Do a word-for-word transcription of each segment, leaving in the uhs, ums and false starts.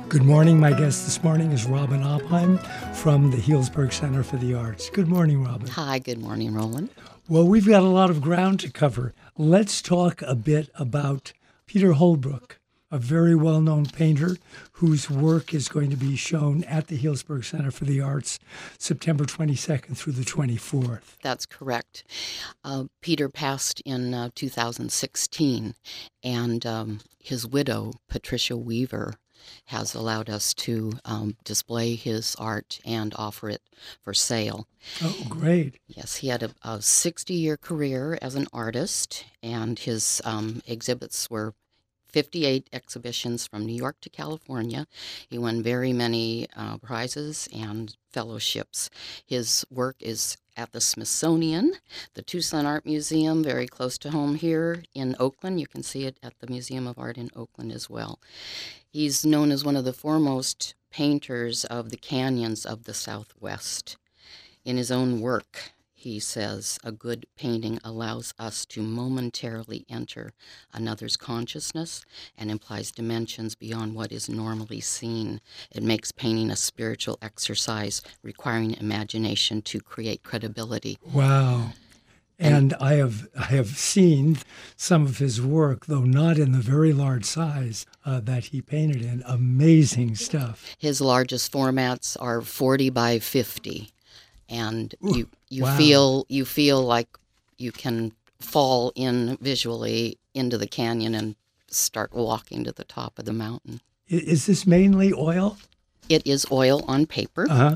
Good morning. My guest this morning is Robin Opheim from the Healdsburg Center for the Arts. Good morning, Robin. Hi, good morning, Roland. Well, we've got a lot of ground to cover. Let's talk a bit about Peter Holbrook, a very well-known painter whose work is going to be shown at the Healdsburg Center for the Arts September twenty-second through the twenty-fourth. That's correct. Uh, Peter passed in uh, two thousand sixteen, and um, his widow, Patricia Weaver, has allowed us to um, display his art and offer it for sale. Oh, great. Yes, he had a, a sixty-year career as an artist, and his um, exhibits were fifty-eight exhibitions from New York to California. He won very many uh, prizes and fellowships. His work is at the Smithsonian, the Tucson Art Museum, very close to home here in Oakland. You can see it at the Museum of Art in Oakland as well. He's known as one of the foremost painters of the canyons of the Southwest. In his own work, he says, a good painting allows us to momentarily enter another's consciousness and implies dimensions beyond what is normally seen. It makes painting a spiritual exercise requiring imagination to create credibility. Wow. And I have I have seen some of his work, though not in the very large size uh, that he painted in. Amazing stuff. His largest formats are forty by fifty. And Ooh, you you wow. feel you feel like you can fall in visually into the canyon and start walking to the top of the mountain. Is this mainly oil? It is oil on paper. Uh-huh.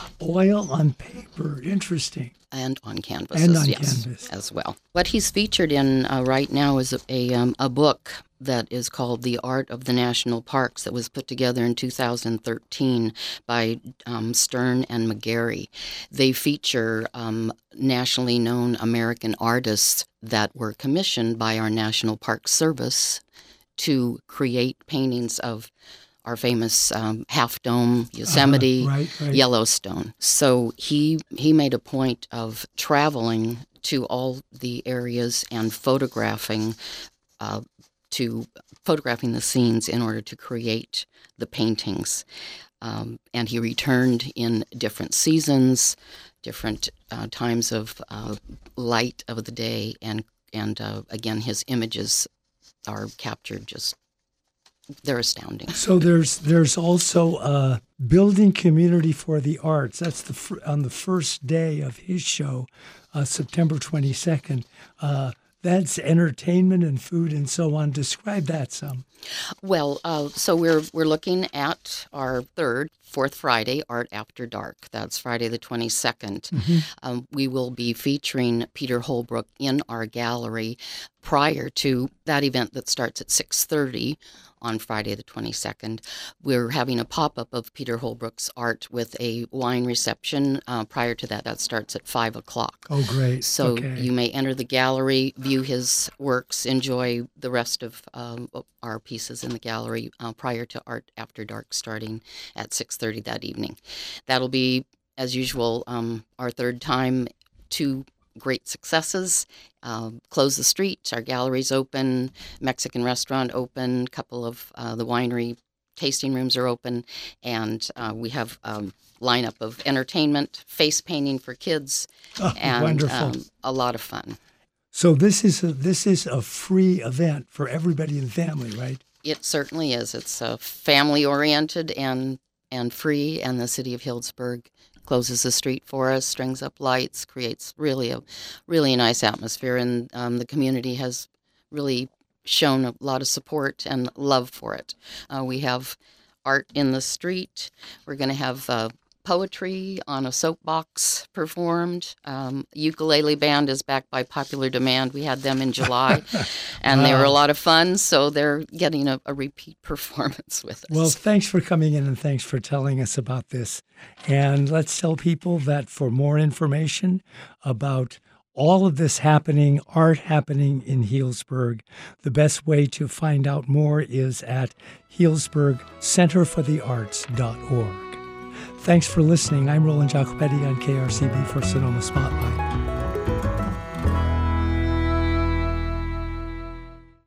Oil on paper. Interesting. And on canvases, And on yes, canvas. as well. What he's featured in uh, right now is a a, um, a book that is called The Art of the National Parks that was put together in two thousand thirteen by um, Stern and McGarry. They feature um, nationally known American artists that were commissioned by our National Park Service to create paintings of our famous um, Half Dome, Yosemite, Uh-huh. Right, right. Yellowstone. So he he made a point of traveling to all the areas and photographing uh, to photographing the scenes in order to create the paintings. Um, and he returned in different seasons, different uh, times of uh, light of the day, and and uh, again his images are captured just. They're astounding. So there's there's also uh, building community for the arts. That's the fr- on the first day of his show, uh, September twenty-second. Uh, that's entertainment and food and so on. Describe that some. Well, uh, so we're we're looking at our third, fourth Friday, Art After Dark. That's Friday the twenty-second. Mm-hmm. Um, we will be featuring Peter Holbrook in our gallery prior to that event that starts at six thirty on Friday the twenty-second. We're having a pop-up of Peter Holbrook's art with a wine reception. Uh, prior to that, that starts at five o'clock. Oh, great. So Okay. you may enter the gallery, view his works, enjoy the rest of um, our pieces in the gallery uh, prior to Art After Dark starting at six thirty that evening. That'll be, as usual, um, our third time. Two great successes. Uh, close the street. Our gallery's open. Mexican restaurant open. Couple of uh, the winery tasting rooms are open. And uh, we have a um, lineup of entertainment, face painting for kids, Oh, and wonderful. um, a lot of fun. So this is a, this is a free event for everybody in the family, right? It certainly is. It's uh, family-oriented and and free, and the city of Healdsburg closes the street for us, strings up lights, creates really a really nice atmosphere, and um, the community has really shown a lot of support and love for it. Uh, we have art in the street. We're going to have uh, poetry on a soapbox performed. Um, ukulele band is back by popular demand. We had them in July, and they were a lot of fun, so they're getting a, a repeat performance with us. Well, thanks for coming in and thanks for telling us about this. And let's tell people that for more information about all of this happening, art happening in Healdsburg, the best way to find out more is at healdsburg center for the arts dot org. Thanks for listening. I'm Roland Jacobetti on K R C B for Sonoma Spotlight.